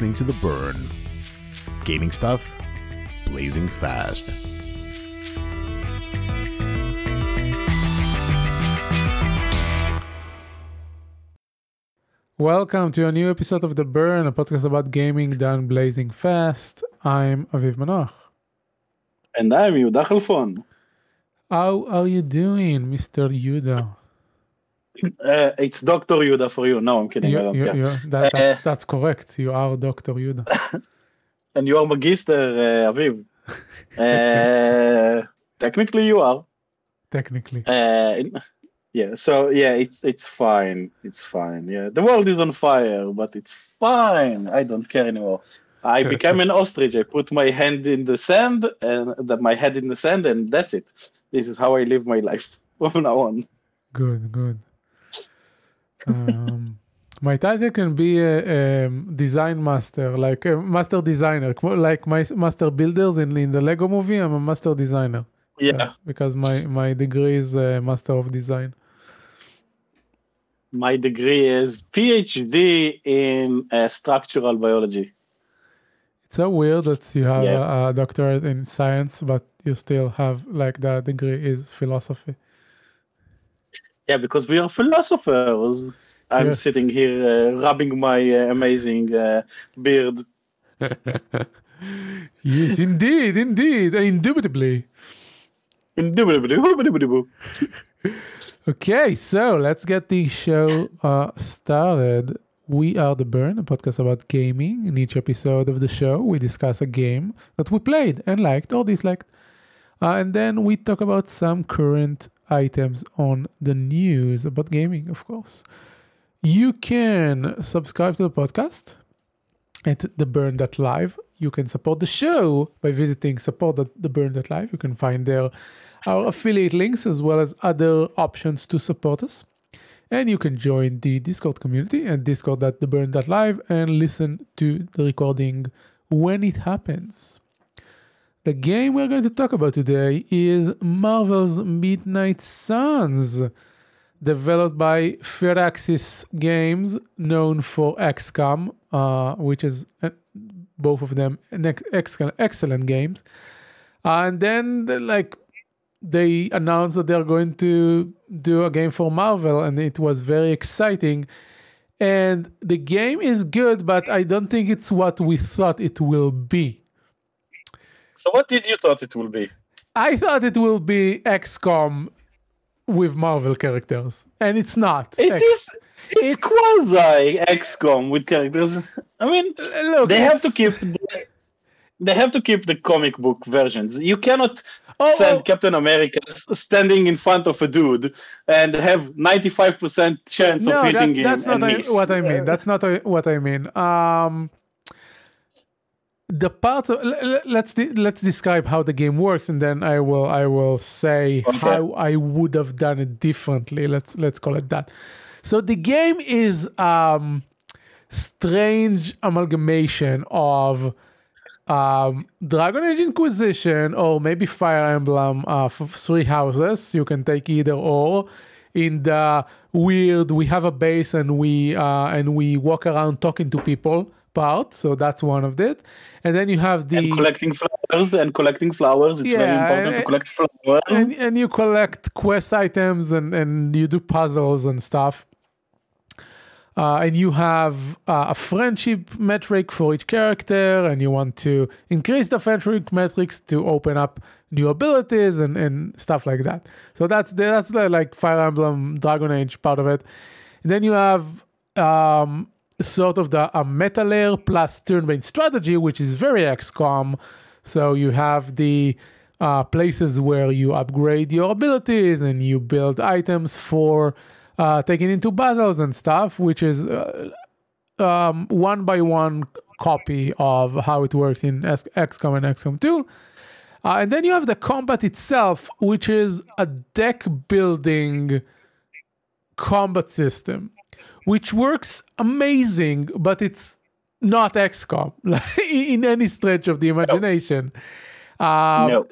listening to The Burn. Gaming stuff, blazing fast. Welcome to a new episode of The Burn, a podcast about gaming done blazing fast. I'm Aviv Manoach. And I'm Yehuda Halfon. How are you doing, Mr. Yehuda? It's Dr. Yehuda for you. No, I'm kidding. I don't care. That's correct. You are Dr. Yehuda. And you are Magister, Aviv. Technically, you are. Technically. It's fine. It's fine. Yeah, the world is on fire, but it's fine. I don't care anymore. I became an ostrich. I put my hand in the sand my head in the sand, and that's it. This is how I live my life from now on. Good. My title can be a design master, like a master designer, like my master builders in the Lego movie. I'm a master designer. Yeah. Because my degree is master of design. My degree is PhD in structural biology. It's so weird that you have a doctorate in science, but you still have like the degree is philosophy. Yeah, because we are philosophers. I'm sitting here rubbing my amazing beard. Yes, indeed, indubitably. Okay, so let's get the show started. We are The Burn, a podcast about gaming. In each episode of the show, we discuss a game that we played and liked or disliked. And then we talk about some current items on the news about gaming, of course. You can subscribe to the podcast at theburn.live. You can support the show by visiting support.theburn.live. You can find there our affiliate links as well as other options to support us. And you can join the Discord community at discord.theburn.live and listen to the recording when it happens. The game we're going to talk about today is Marvel's Midnight Suns, developed by Firaxis Games, known for XCOM, which is both of them excellent games. And then, they announced that they're going to do a game for Marvel, and it was very exciting. And the game is good, but I don't think it's what we thought it will be. So what did you thought it will be? I thought it will be XCOM with Marvel characters, and it's not. It's quasi XCOM with characters. I mean, look, they have to keep the comic book versions. You cannot send Captain America standing in front of a dude and have 95% chance of hitting him. That's not what I mean. That's not what I mean. The parts of let's describe how the game works, and then I will say how I would have done it differently. Let's call it that. So the game is strange amalgamation of Dragon Age Inquisition or maybe Fire Emblem Three Houses. You can take either or. In the weird, we have a base and we walk around talking to people part, so that's one of it. And then you have and collecting flowers. It's very important to collect flowers. And you collect quest items and you do puzzles and stuff. And you have a friendship metric for each character, and you want to increase the friendship metrics to open up new abilities and stuff like that. So that's the like Fire Emblem Dragon Age part of it. And then you have sort of a meta layer plus turn-based strategy, which is very XCOM. So you have the places where you upgrade your abilities and you build items for taking into battles and stuff, which is one by one copy of how it works in XCOM and XCOM 2. And then you have the combat itself, which is a deck building combat system, which works amazing, but it's not XCOM in any stretch of the imagination. No.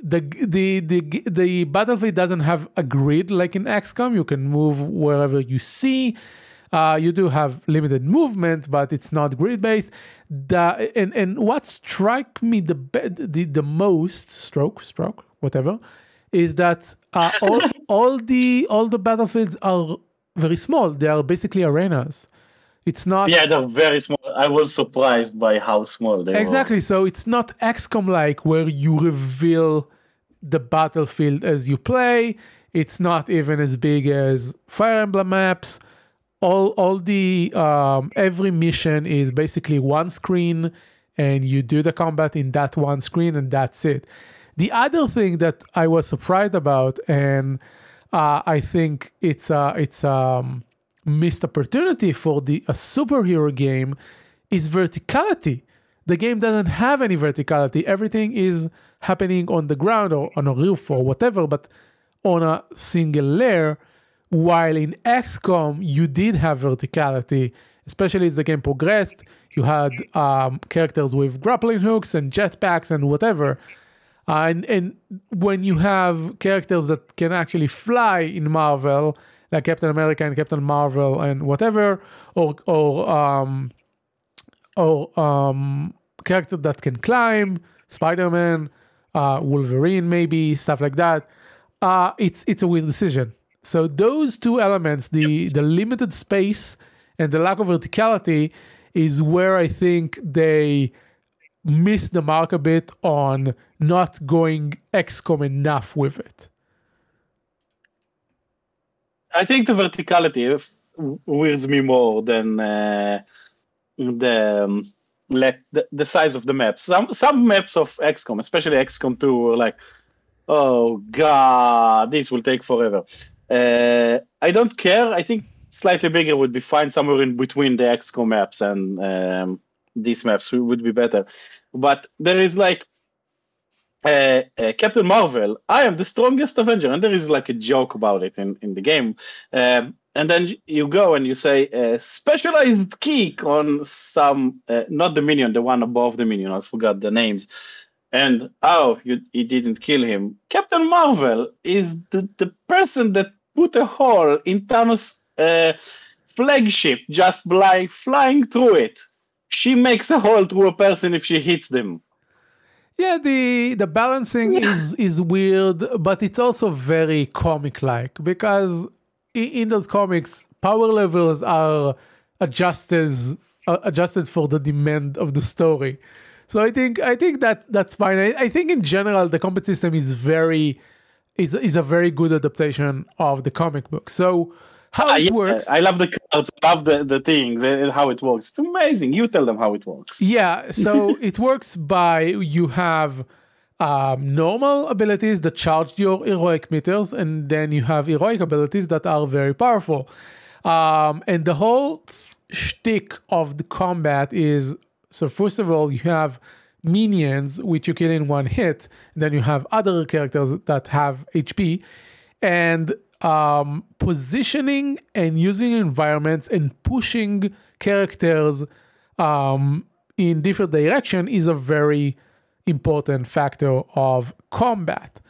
The battlefield doesn't have a grid like in XCOM. You can move wherever you see. You do have limited movement, but it's not grid-based. And what struck me the most, stroke, whatever, is that all the battlefields are very small. They are basically arenas. It's not. Yeah, they're very small. I was surprised by how small they were. Exactly. So it's not XCOM-like where you reveal the battlefield as you play. It's not even as big as Fire Emblem maps. All the every mission is basically one screen, and you do the combat in that one screen, and that's it. The other thing that I was surprised about, and I think it's missed opportunity for a superhero game, is verticality. The game doesn't have any verticality. Everything is happening on the ground or on a roof or whatever, but on a single layer. While in XCOM, you did have verticality, especially as the game progressed. You had characters with grappling hooks and jetpacks and whatever. And when you have characters that can actually fly in Marvel, like Captain America and Captain Marvel and whatever, or characters that can climb, Spider-Man, Wolverine maybe, stuff like that, it's a weird decision. So those two elements, the limited space and the lack of verticality, is where I think they missed the mark a bit on not going XCOM enough with it. I think the verticality weirds me more than the size of the maps. Some maps of XCOM, especially XCOM 2, were like, oh god, this will take forever. I don't care. I think slightly bigger would be fine, somewhere in between the XCOM maps and these maps would be better. But there is like Captain Marvel, I am the strongest Avenger, and there is like a joke about it in the game. And then you go and you say specialized kick on some, not the minion, the one above the minion, I forgot the names. And you didn't kill him. Captain Marvel is the person that put a hole in Thanos' flagship just by flying through it. She makes a hole through a person if she hits them. Yeah, the balancing is weird, but it's also very comic-like, because in those comics, power levels are adjusted for the demand of the story. So I think that's fine. I think in general the combat system is is a very good adaptation of the comic book. So how it works? I love the cards, I love the things and how it works. It's amazing. You tell them how it works. Yeah, so it works by you have normal abilities that charge your heroic meters, and then you have heroic abilities that are very powerful. And the whole shtick of the combat is, so first of all, you have minions, which you kill in one hit. Then you have other characters that have HP. And positioning and using environments and pushing characters in different direction is a very important factor of combat.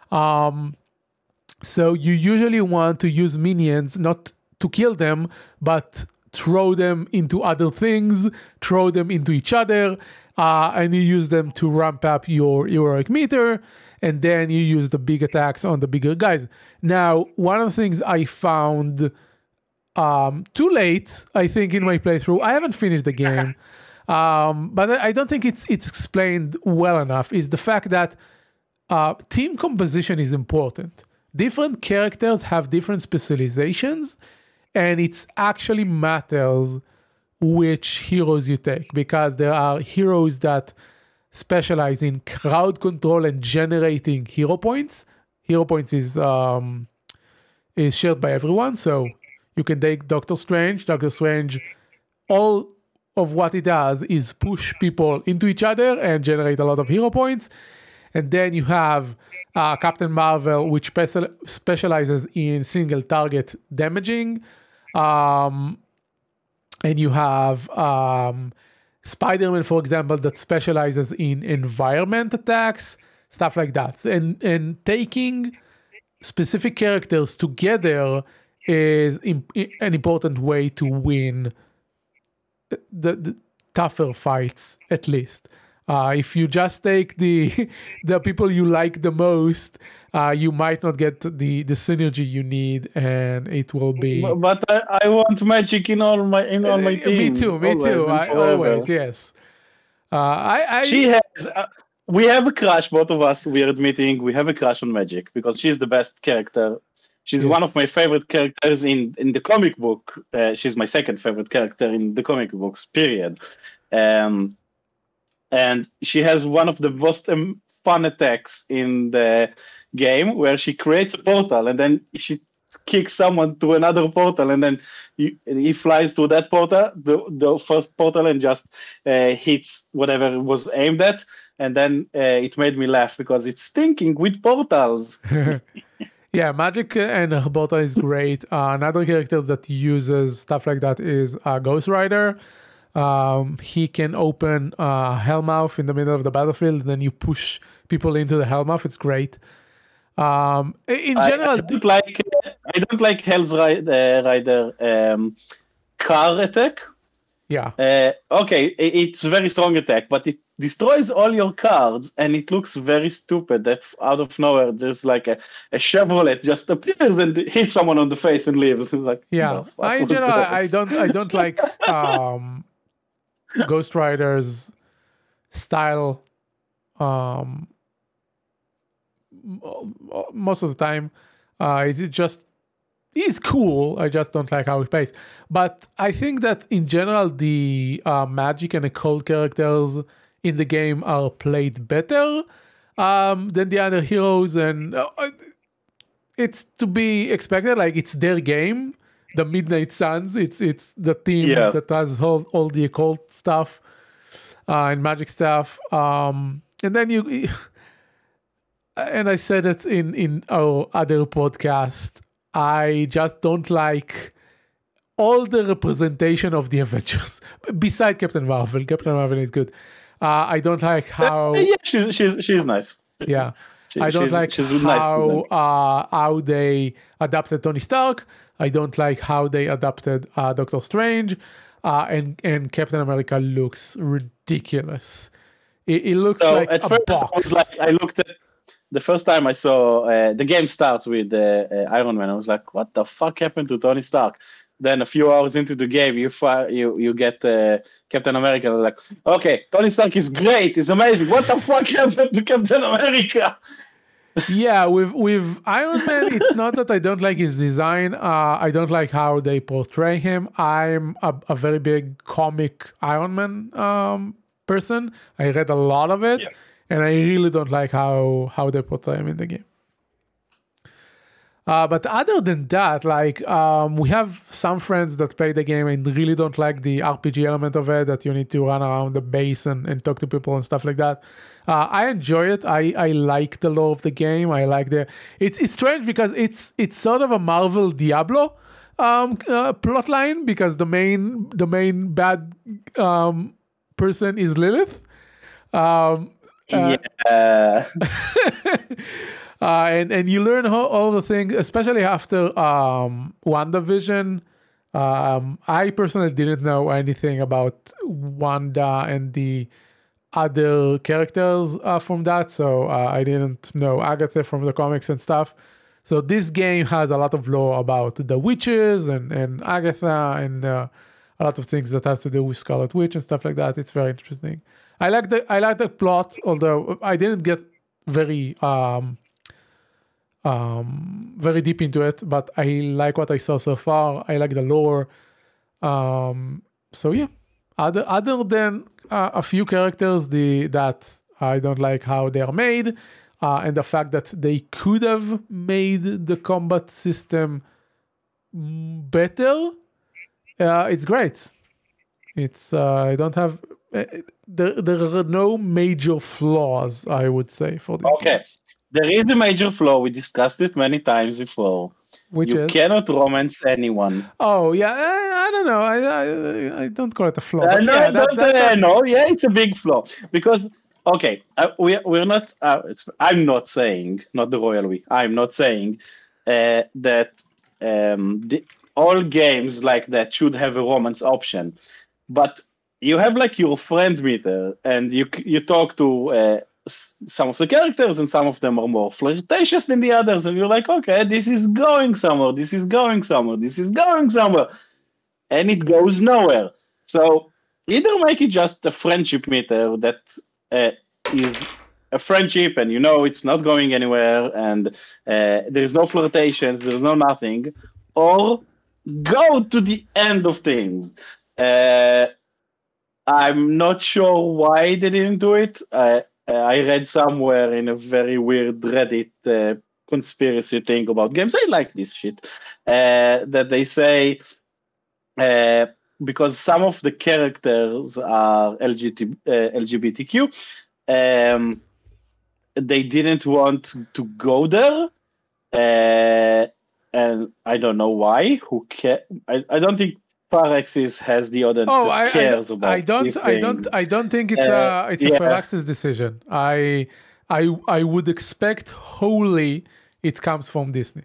So you usually want to use minions not to kill them, but throw them into other things, throw them into each other, and you use them to ramp up your heroic meter, and then you use the big attacks on the bigger guys. Now, one of the things I found too late, I think, in my playthrough, I haven't finished the game, but I don't think it's explained well enough, is the fact that team composition is important. Different characters have different specializations, and it actually matters which heroes you take, because there are heroes that specialize in crowd control and generating hero points. Hero points is shared by everyone, so you can take Doctor Strange. Doctor Strange, all of what it does is push people into each other and generate a lot of hero points. And then you have Captain Marvel, which specializes in single target damaging. And you have Spider-Man, for example, that specializes in environment attacks, stuff like that. And taking specific characters together is an important way to win the tougher fights, at least. If you just take the people you like the most, you might not get the synergy you need, and it will be. But I want magic in all my teams. Me too. Always, yes. She has. We have a crush, both of us. We are admitting we have a crush on Magic because she's the best character. She's one of my favorite characters in the comic book. She's my second favorite character in the comic books, period. And she has one of the most fun attacks in the game where she creates a portal and then she kicks someone to another portal, and then he flies to that portal, the first portal, and just hits whatever was aimed at. And then it made me laugh because it's thinking with portals. Yeah, Magic and her portal is great. Another character that uses stuff like that is Ghost Rider. He can open Hellmouth in the middle of the battlefield, and then you push people into the Hellmouth. It's great. In general, I don't like Hell's Rider car attack. Yeah. Okay, it's a very strong attack, but it destroys all your cards, and it looks very stupid. That out of nowhere, there's like a Chevrolet just appears and hits someone on the face and leaves. It's like, yeah. In general, I don't like Ghost Rider's style. Most of the time, he's cool. I just don't like how he plays. But I think that in general, the magic and occult characters in the game are played better than the other heroes, and it's to be expected. Like, it's their game, the Midnight Suns. It's the team that has all the occult stuff and magic stuff. And then and I said it in our other podcast, I just don't like all the representation of the Avengers. Beside Captain Marvel. Captain Marvel is good. I don't like how... Yeah, she's nice. Yeah. I don't like how they adapted Tony Stark. I don't like how they adapted Doctor Strange. And Captain America looks ridiculous. It looks like a box. I looked at... The first time I saw the game starts with Iron Man, I was like, "What the fuck happened to Tony Stark?" Then a few hours into the game, you get Captain America. Like, okay, Tony Stark is great, he's amazing. What the fuck happened to Captain America? Yeah, with Iron Man, it's not that I don't like his design. I don't like how they portray him. I'm a very big comic Iron Man person. I read a lot of it. Yeah. And I really don't like how they portray him in the game. But other than that, like we have some friends that play the game and really don't like the RPG element of it, that you need to run around the base and talk to people and stuff like that. I enjoy it. I like the lore of the game. I like it's strange because it's sort of a Marvel Diablo plot line, because the main bad person is Lilith. And you learn all the things, especially after WandaVision. I personally didn't know anything about Wanda and the other characters from that, so I didn't know Agatha from the comics and stuff. So this game has a lot of lore about the witches and Agatha and a lot of things that has to do with Scarlet Witch and stuff like that. It's very interesting. I like the plot, although I didn't get very deep into it, but I like what I saw so far. I like the lore. So yeah, other than a few characters that I don't like how they are made, and the fact that they could have made the combat system better, it's great. It's I don't have... There are no major flaws, I would say, for this game. There is a major flaw. We discussed it many times before. Which you cannot romance anyone. Oh, yeah. I don't know. I don't call it a flaw. It's a big flaw. Because, we're not... I'm not saying, not the royal we, I'm not saying that all games like that should have a romance option, but you have like your friend meter, and you talk to some of the characters, and some of them are more flirtatious than the others, and you're like, okay, this is going somewhere, this is going somewhere, this is going somewhere, and it goes nowhere. So either make it just a friendship meter that is a friendship, and you know it's not going anywhere, and there's no flirtations, there's no nothing, or go to the end of things. I'm not sure why they didn't do it. I read somewhere in a very weird Reddit conspiracy thing about games. I like this shit. That they say because some of the characters are LGBTQ, they didn't want to go there. And I don't know why. Who cares? I don't think Firaxis has the audience that cares about. I don't think it's a Firaxis decision. I would expect wholly it comes from Disney.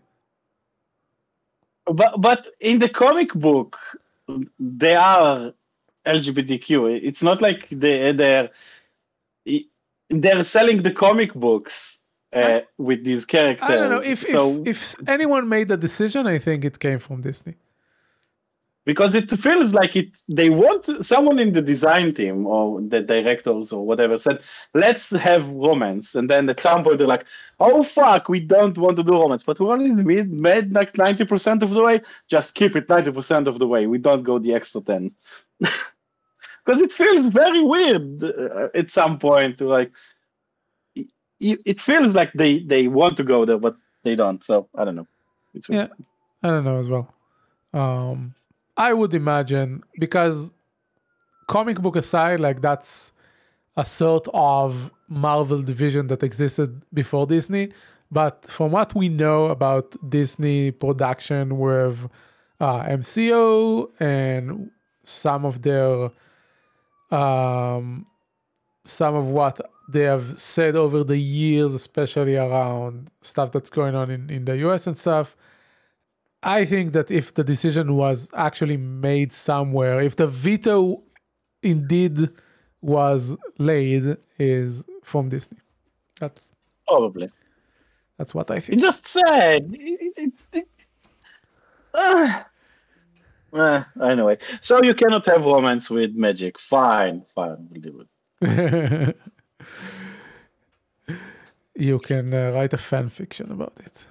But in the comic book, they are LGBTQ. It's not like they're selling the comic books with these characters. I don't know if anyone made the decision. I think it came from Disney. Because it feels like they want someone in the design team or the directors or whatever said, let's have romance. And then at some point they're like, oh, fuck, we don't want to do romance. But we only made like 90% of the way. Just keep it 90% of the way. We don't go the extra 10. Because it feels very weird at some point. Like it feels like they want to go there, but they don't. So I don't know. It's weird. Yeah, I don't know as well. I would imagine, because comic book aside, like that's a sort of Marvel division that existed before Disney. But from what we know about Disney production with MCU and some of what they have said over the years, especially around stuff that's going on in the US and stuff, I think that if the decision was actually made somewhere, if the veto indeed was laid, is from Disney. That's probably. That's what I think. You just said. Anyway, so you cannot have romance with magic. Fine, we'll do it. You can write a fan fiction about it.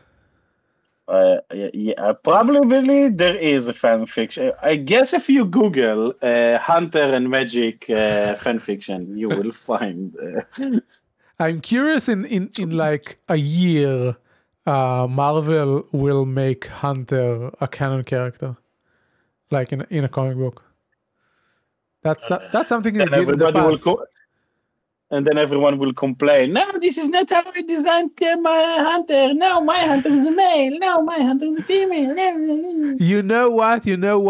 Probably there is a fan fiction. I guess if you Google Hunter and Magic fan fiction, you will find. I'm curious in like a year, Marvel will make Hunter a canon character, like in a comic book. That's something they did in the past. And then everyone will complain, no, this is not how I designed my hunter. No, my hunter is a male. No, my hunter is a female. You know what?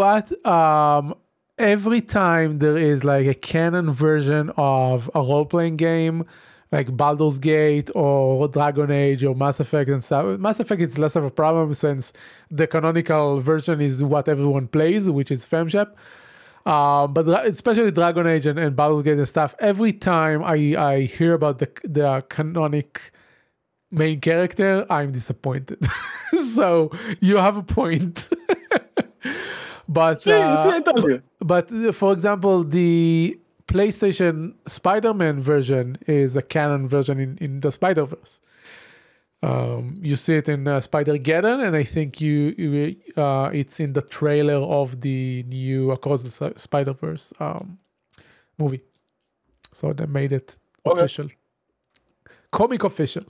Every time there is like a canon version of a role-playing game, like Baldur's Gate or Dragon Age or Mass Effect and stuff. Mass Effect is less of a problem since the canonical version is what everyone plays, which is FemShep. But especially Dragon Age and Baldur's Gate and stuff, every time I hear about the canonic main character, I'm disappointed. So you have a point. But for example, the PlayStation Spider-Man version is a canon version in the Spider-Verse. You see it in Spider-Geddon, and I think it's in the trailer of the new Across the Spider-Verse movie. So they made it official. Comic official.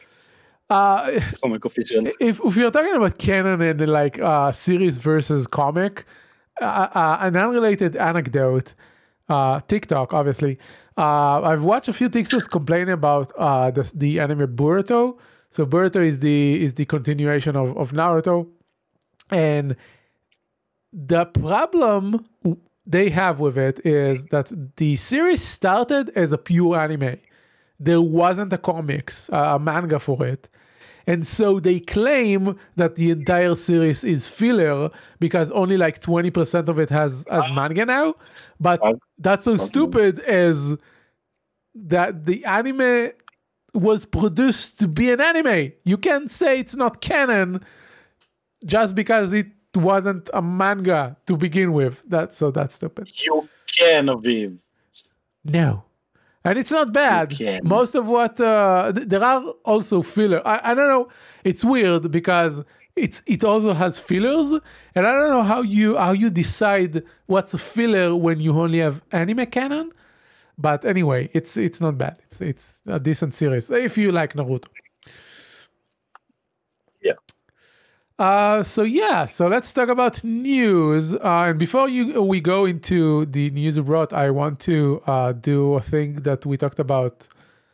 Comic official. If you're talking about canon and like series versus comic, an unrelated anecdote, TikTok, obviously. I've watched a few TikToks complaining about the anime Boruto. So Boruto is the continuation of Naruto, and the problem they have with it is that the series started as a pure anime. There wasn't a manga for it, And so they claim that the entire series is filler because only like 20% of it has manga now. But that's so stupid as that the anime was produced to be an anime. You can't say it's not canon just because it wasn't a manga to begin with. That's stupid. You can, Aviv. No. And it's not bad. Most of what there are also filler. I don't know. It's weird because it also has fillers, and I don't know how you decide what's a filler when you only have anime canon. But anyway, it's not bad. It's a decent series if you like Naruto. Yeah. So let's talk about news. And before we go into the news you brought, I want to do a thing that we talked about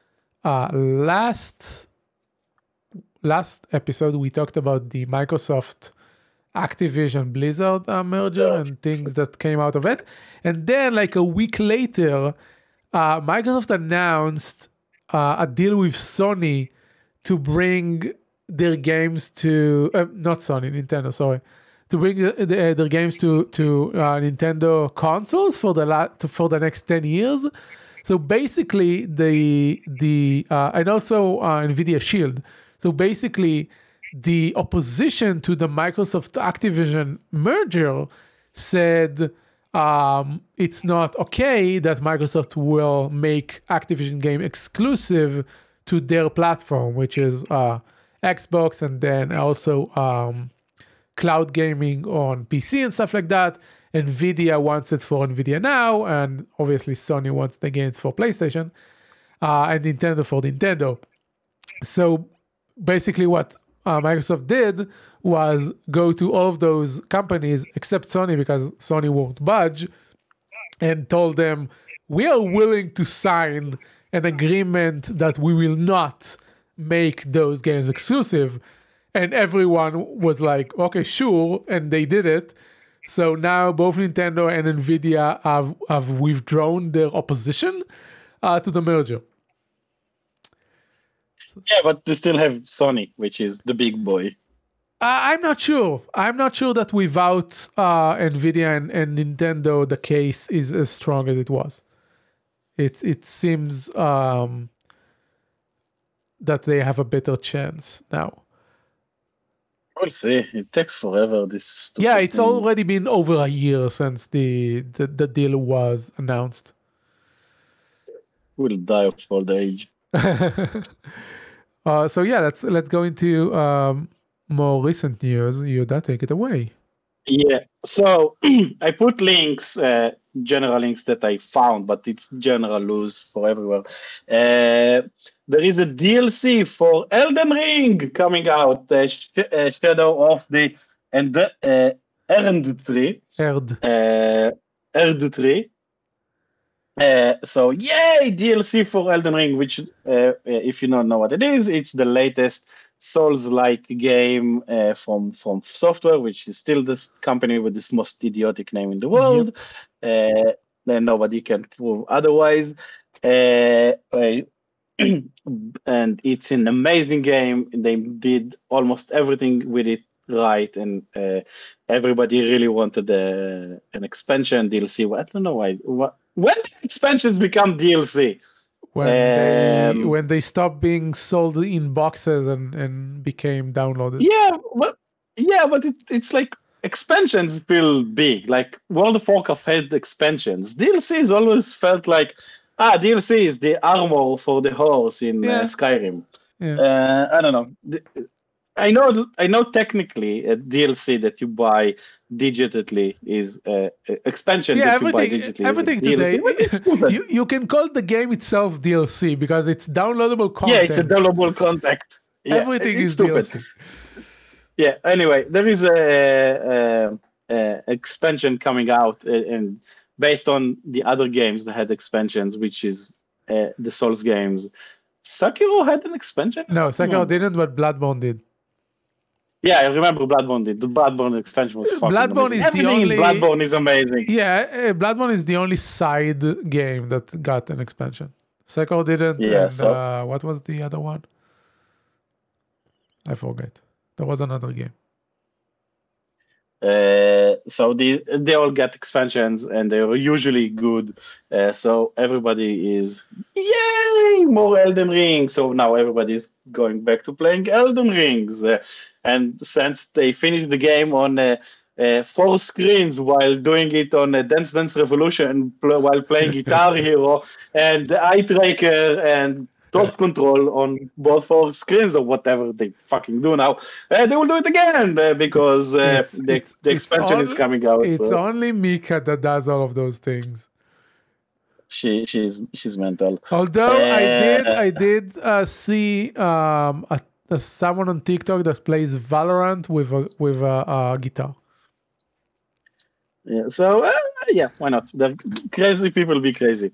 last episode. We talked about the Microsoft Activision Blizzard merger and things that came out of it. And then like a week later, Microsoft announced a deal with Sony to bring their games to Nintendo, sorry, to bring their games to Nintendo consoles for the next 10 years. So basically, and also Nvidia Shield. So basically, the opposition to the Microsoft Activision merger said it's not okay that Microsoft will make Activision game exclusive to their platform, which is Xbox, and then also cloud gaming on PC and stuff like that. Nvidia wants it for Nvidia Now, and obviously Sony wants the games for PlayStation, and Nintendo for Nintendo. So basically what Microsoft did was go to all of those companies except Sony, because Sony won't budge, and told them, we are willing to sign an agreement that we will not make those games exclusive. And everyone was like, okay, sure, and they did it. So now both Nintendo and Nvidia have withdrawn their opposition to the merger. Yeah, but they still have Sony, which is the big boy. I'm not sure. I'm not sure that without Nvidia and Nintendo, the case is as strong as it was. It seems that they have a better chance now. We'll see. It takes forever. It's already been over a year since the deal was announced. We'll die of old age. Let's go into more recent news. Yehuda, take it away. Yeah. So I put links, general links that I found, but it's general news for everywhere. There is a DLC for Elden Ring coming out, Shadow of the Erd Tree. Erd Tree. So yay, DLC for Elden Ring, which if you don't know what it is, it's the latest Souls-like game from Software, which is still this company with this most idiotic name in the world. Then nobody can prove otherwise. And it's an amazing game. They did almost everything with it right, and everybody really wanted an expansion DLC. I don't know why. When did expansions become DLC? When they stopped being sold in boxes and became downloaded. But it's like expansions feel big. Like World of Warcraft had expansions. DLCs always felt like DLC is the armor for the horse in Skyrim. I don't know. I know technically a DLC that you buy digitally is expansion that you buy digitally. Everything today, you can call the game itself DLC because it's downloadable content. Yeah, it's a downloadable content. Yeah, everything is stupid. DLC. Yeah. Anyway, there is a expansion coming out, and based on the other games that had expansions, which is the Souls games. Sekiro had an expansion? No, Sekiro didn't, but Bloodborne did. Yeah, I remember Bloodborne did. The Bloodborne expansion was fucking amazing. Everything in Bloodborne is amazing. Yeah, Bloodborne is the only side game that got an expansion. Sekiro didn't. Yeah, and what was the other one? I forget. There was another game. So they all get expansions and they're usually good. So everybody is yay, more Elden Ring. So now everybody's going back to playing Elden Rings. And since they finished the game on 4 screens while doing it on Dance Dance Revolution while playing Guitar Hero and Eye Tracker and Thought Control on both 4 screens or whatever they fucking do now, they will do it again because the expansion is coming out. It's only Mika that does all of those things. She's mental. Although I did see someone on TikTok that plays Valorant with a guitar. Yeah. So why not? The crazy people be crazy.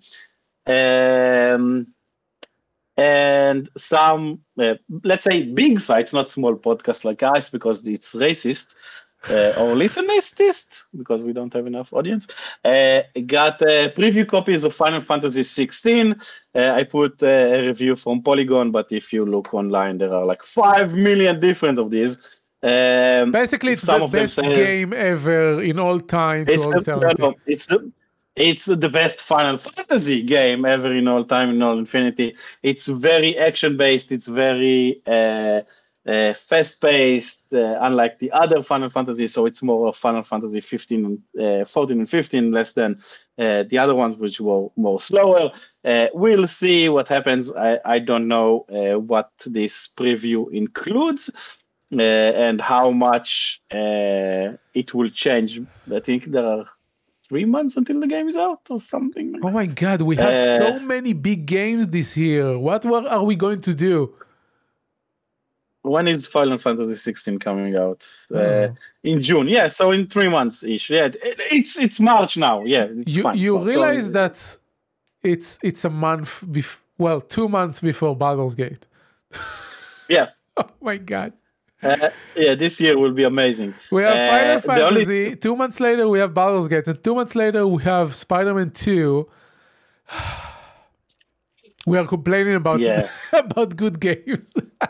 And some, let's say, big sites, not small podcasts like us, because it's racist, or listenist, because we don't have enough audience, got preview copies of Final Fantasy 16. I put a review from Polygon, but if you look online, there are like 5 million different of these. Basically, it's the best game ever in all time. It's the best Final Fantasy game ever in all time, in all infinity. It's very action-based. It's very fast-paced, unlike the other Final Fantasy. So it's more of Final Fantasy 14 and 15, less than the other ones, which were more slower. We'll see what happens. I don't know what this preview includes and how much it will change. I think there are 3 months until the game is out or something. Oh my God, we have so many big games this year. What are we going to do? When is Final Fantasy 16 coming out? In June. Yeah, so in 3 months-ish. Yeah, it's March now. Yeah, you realize that it's a month, 2 months before Baldur's Gate. Yeah. Oh my God. This year will be amazing. We have Final Fantasy. 2 months later, we have Baldur's Gate, and 2 months later, we have Spider-Man 2. We are complaining about about good games.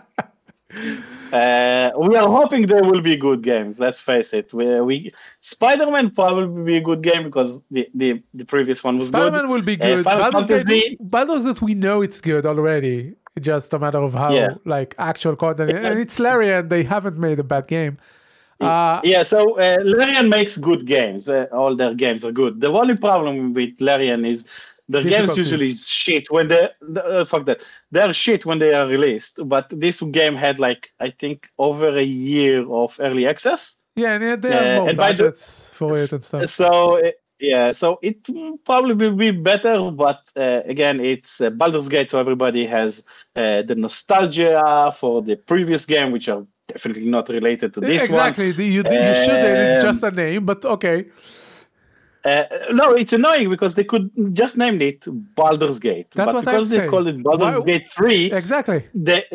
We are hoping there will be good games. Let's face it. Spider-Man probably be a good game because the previous one was Spider-Man good. will be good. Baldur's Gate, we know it's good already. It's just a matter of how actual content. And it's Larian. They haven't made a bad game. So Larian makes good games. All their games are good. The only problem with Larian is the games usually shit when they're shit when they are released. But this game had I think over a year of early access. Yeah, and they have more budgets for it and stuff. So it probably will be better, but again, it's Baldur's Gate, so everybody has the nostalgia for the previous game, which are definitely not related to this one. Exactly, you shouldn't. It's just a name, but okay. No, it's annoying because they could just name it Baldur's Gate. That's but what because they called it Baldur's Gate 3, exactly.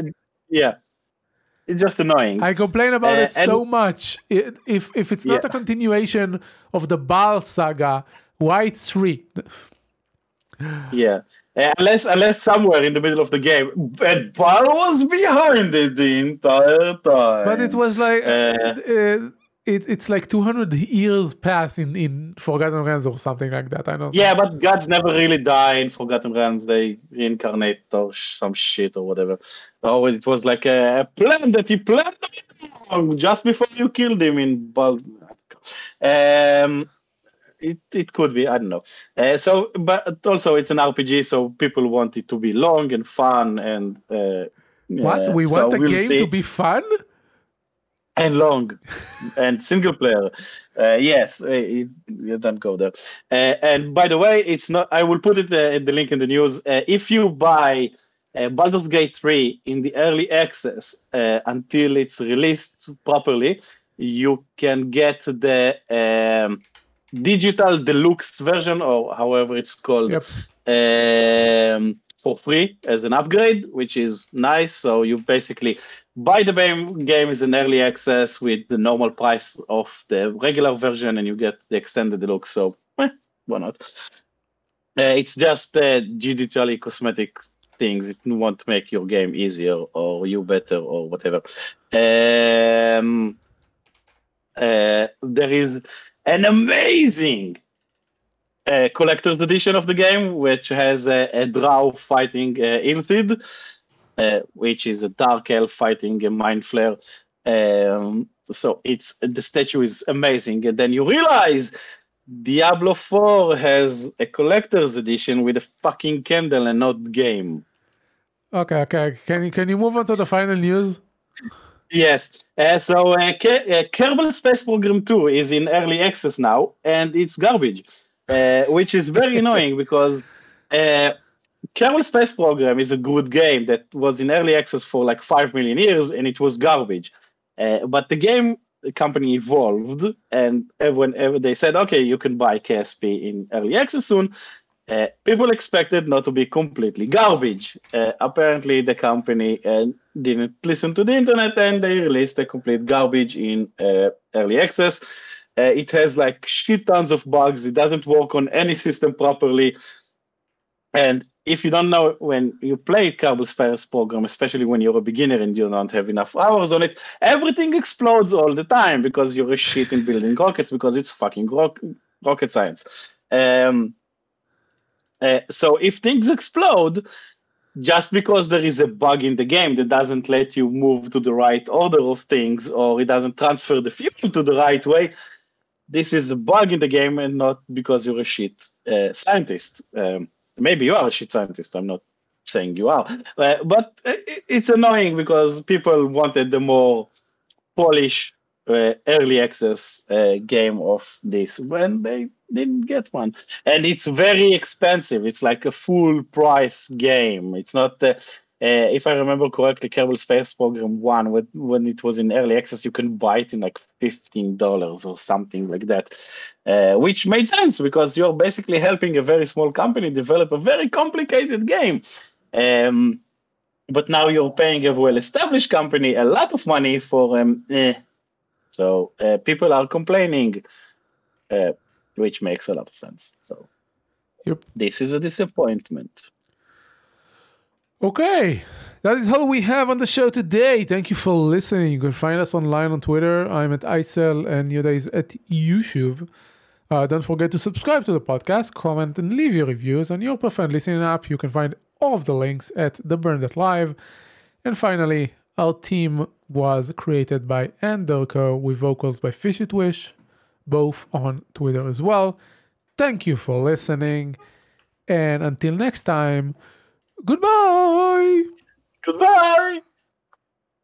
It's just annoying. I complain about it so much. If it's not a continuation of the Baal saga, why it's 3? Yeah. Unless somewhere in the middle of the game, and Baal was behind it the entire time. But it was like it's like 200 years past in Forgotten Realms or something like that. I don't know. Yeah, but gods never really die in Forgotten Realms. They reincarnate or some shit or whatever. Oh, it was like a plan that he planned just before you killed him in Bald. It could be, I don't know. But also it's an RPG, so people want it to be long and fun and. What we want a game to be fun? And long and single player. Yes, you don't go there. And by the way, it's not. I will put it the link in the news. If you buy Baldur's Gate 3 in the early access until it's released properly, you can get the digital deluxe version, or however it's called, for free as an upgrade, which is nice. So you basically buy the game as an early access with the normal price of the regular version, and you get the extended deluxe. So why not? It's just digitally cosmetic things. It won't make your game easier or you better or whatever. There is an amazing collector's edition of the game, which has a drow fighting Ilthid, which is a dark elf fighting a mind flare. So the statue is amazing, and then you realize Diablo 4 has a collector's edition with a fucking candle and not game. Okay. Can you move on to the final news? Yes. So Kerbal Space Program 2 is in early access now, and it's garbage, which is very annoying because Kerbal Space Program is a good game that was in early access for like 5 million years, and it was garbage. But the game company evolved, and whenever they said, okay, you can buy KSP in early access soon, people expected not to be completely garbage. Apparently, the company didn't listen to the internet, and they released a complete garbage in early access. It has like shit tons of bugs. It doesn't work on any system properly. And if you don't know, when you play Kerbal Space Program, especially when you're a beginner and you don't have enough hours on it, everything explodes all the time because you're a shit in building rockets, because it's fucking rocket science. So if things explode, just because there is a bug in the game that doesn't let you move to the right order of things, or it doesn't transfer the fuel to the right way, this is a bug in the game and not because you're a shit scientist. Maybe you are a shit scientist. I'm not saying you are. But it's annoying because people wanted the more polished early access game of this when they didn't get one. And it's very expensive. It's like a full price game. It's not, if I remember correctly, Kerbal Space Program 1, when it was in early access, you can buy it in like $15 or something like that, which made sense because you're basically helping a very small company develop a very complicated game. But now you're paying a well-established company a lot of money for So people are complaining, which makes a lot of sense. So This is a disappointment. Okay, that is all we have on the show today. Thank you for listening. You can find us online on Twitter. I'm at Isel and Yoda is at Yushuv. Don't forget to subscribe to the podcast, comment, and leave your reviews on your preferred listening app. You can find all of the links at theburn.live. And finally, our team was created by Andorco with vocals by Fish It Wish, both on Twitter as well. Thank you for listening. And until next time, goodbye. Goodbye.